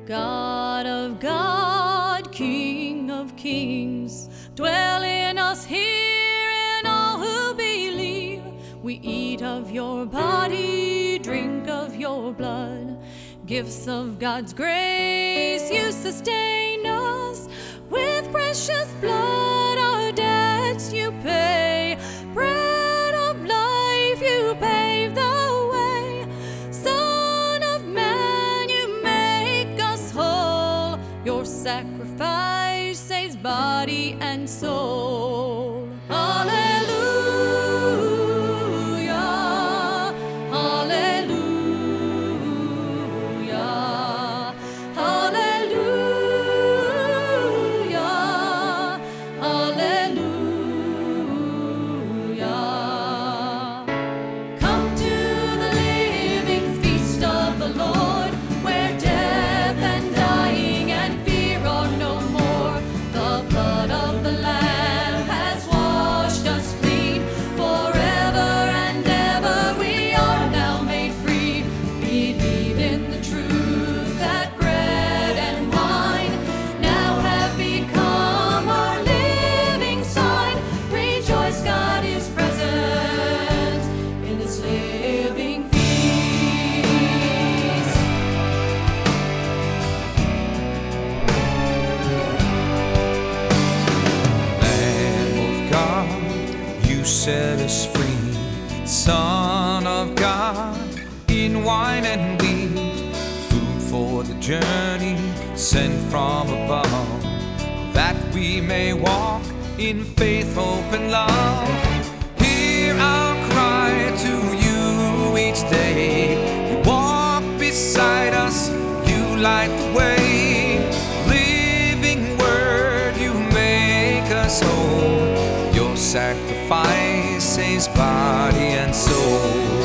God of God, King of kings, dwell in us here and all who believe. We eat of your body, drink of your blood, gifts of God's grace. You sustain us with precious blood, our debts you pay. Bread of life, you pave the way. Son of man, you make us whole. Your sacrifice saves body and soul. Hallelujah, hallelujah, hallelujah, hallelujah. Come to the living feast of the Lord, where death and dying and fear are no more. The blood of the Lamb has washed us clean. Forever and ever we are now made free. Believe in the truth that bread and wine now have become our living sign. Rejoice, God is present in this living feast. Lamb of God, you set us free. Son of God, in wine and wheat, food for the journey sent from above, that we may walk in faith, hope, and love. Hear our cry to you each day. You walk beside us, you light the way. Living word, you make us whole. Your sacrifice saves body and soul.